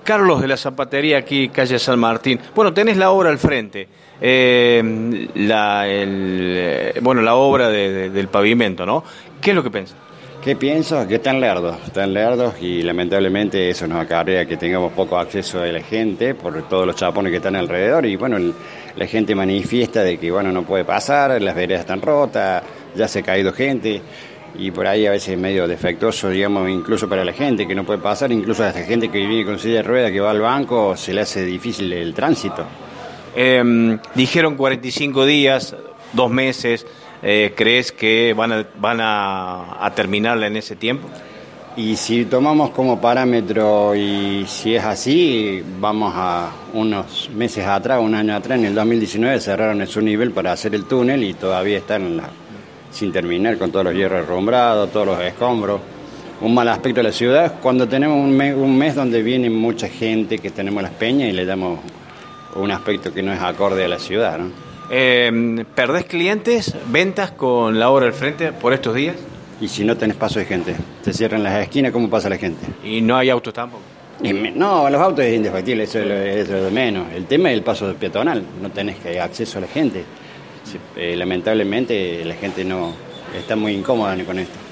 Carlos de la Zapatería, aquí, calle San Martín. Bueno, tenés la obra al frente. La obra del pavimento, ¿no? ¿Qué es lo que pensás? ¿Qué pienso? Que están lerdos y lamentablemente eso nos acarrea que tengamos poco acceso de la gente por todos los chapones que están alrededor y bueno, la gente manifiesta de que bueno, no puede pasar, las veredas están rotas, ya se ha caído gente y por ahí a veces es medio defectuoso, digamos, incluso para la gente que no puede pasar, incluso a esta gente que viene con silla de ruedas que va al banco se le hace difícil el tránsito. Dijeron 45 días, 2 meses. ¿Crees que van a terminarla en ese tiempo? Y si tomamos como parámetro y si es así, vamos a unos meses atrás, un año atrás, en el 2019 cerraron el subnivel para hacer el túnel y todavía están sin terminar con todos los hierros herrumbrados, todos los escombros. Un mal aspecto de la ciudad cuando tenemos un mes donde viene mucha gente, que tenemos las peñas y le damos un aspecto que no es acorde a la ciudad, ¿no? ¿Perdés clientes, ventas con la obra al frente por estos días? Y si no tenés paso de gente, te cierran las esquinas, ¿cómo pasa la gente? ¿Y no hay autos tampoco? No, los autos es indefectible, eso es lo de menos. El tema es el paso peatonal, no tenés acceso a la gente. Lamentablemente la gente no está muy incómoda con esto.